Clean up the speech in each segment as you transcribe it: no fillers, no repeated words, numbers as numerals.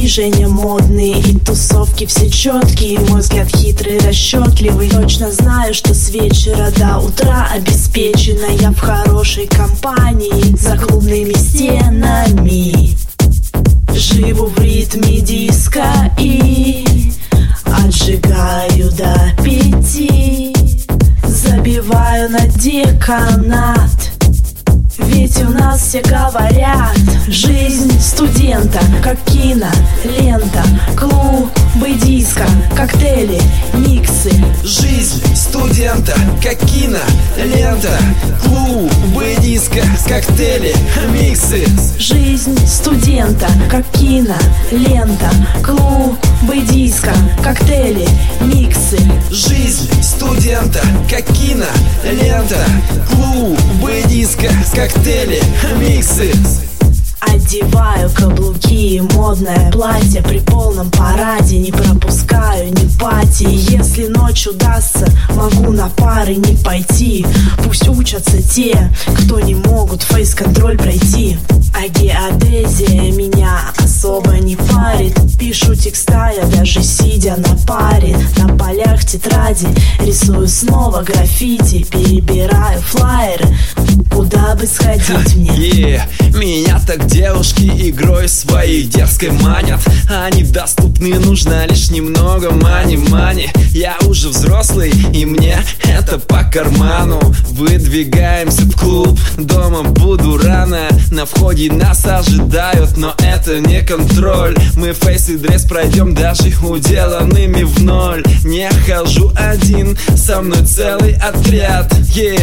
движения модные и тусовки все четкие. Мой взгляд хитрый, расчетливый. Точно знаю, что с вечера до утра обеспечена я в хорошей компании за клубными стенами. Живу в ритме диска и отжигаю до 5. Забиваю на деканат, ведь у нас все говорят: жизнь студента, как кинолента, клубы, диско, коктейли, миксы. Жизнь студента, как кинолента, клубы, диско, коктейли, миксы. Жизнь студента, как кинолента, клубы, диско, коктейли, миксы. Жизнь студента, как кинолента, клубы, диско, коктейли, миксы. Одеваю каблуки и модное платье при полном параде. Не пропускаю ни пати. Если ночь удастся, могу на пары не пойти. Пусть учатся те, кто не могут фейс-контроль пройти. А геодезия меня особо не парит. Пишу текста я даже сидя на паре. На полях тетради рисую снова граффити. Перебираю флаеры, куда бы сходить мне. Меня так девушки игрой своей дерзкой манят. Они доступны, нужно лишь немного мани. Я уже взрослый, и мне это по карману. Выдвигаемся в клуб, дома буду рано. На входе нас ожидают, но это не контроль. Мы фейс и дресс пройдем даже уделанными в ноль. Не хожу один, со мной целый отряд.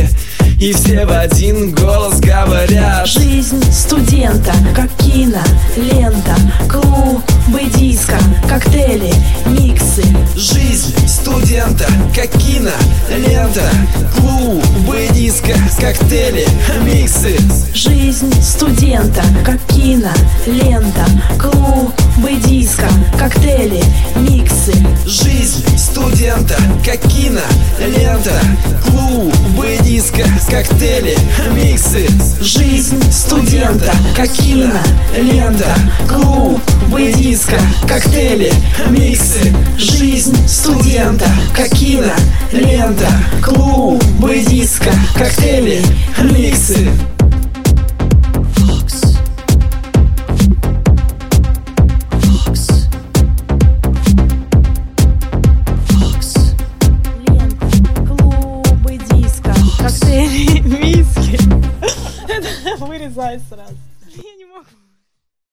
И все в один голос говорят: жизнь студента, как кинолента, клубы, диско, коктейли, миксы. Жизнь студента, как кинолента, клубы, диско, коктейли, миксы. Жизнь студента, как кинолента, клубы, диско, коктейли, миксы. Жизнь студента, как кинолента, клубы, диско, коктейли, миксы. Жизнь студента, как кинолента, клубы, диско, коктейли, миксы. Жизнь студента, как кинолента, клубы, диско, коктейли, миксы. Коктейли, виски. Это вырезай сразу. Я не могу.